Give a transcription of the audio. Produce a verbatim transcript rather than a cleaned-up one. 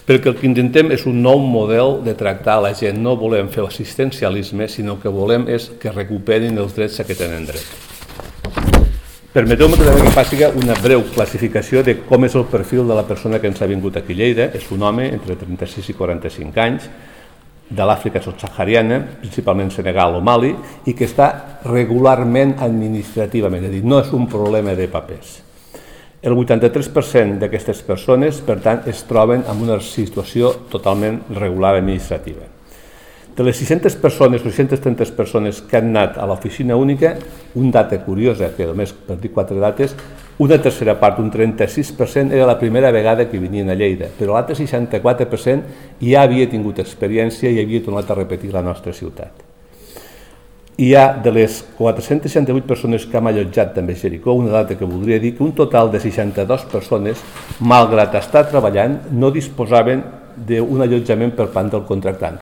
perquè el que intentem és un nou model de tractar la gent. No volem fer assistencialisme, sinó que volem és que recuperin els drets a què tenen dret. Permeteu-me també que faci una breu classificació de com és el perfil de la persona que ens ha vingut aquí a Lleida. És un home entre trenta-sis i quaranta-cinc anys, de l'Àfrica subsahariana, principalment Senegal o Mali, i que està regularment administrativament, és a dir, no és un problema de papers. El vuitanta-tres per cent d'aquestes persones, per tant, es troben en una situació totalment regular administrativa. De les sis-centes persones o sis-centes trenta persones que han anat a l'oficina única, una data curiosa, que només per dir quatre dates, una tercera part, un trenta-sis per cent, era la primera vegada que venien a Lleida, però l'altre seixanta-quatre per cent ja havia tingut experiència i havia tornat a repetir la nostra ciutat. Hi ha de les quatre-centes seixanta-vuit persones que hem allotjat també a Jericó, una data que voldria dir que un total de seixanta-dues persones, malgrat estar treballant, no disposaven d'un allotjament per part del contractant.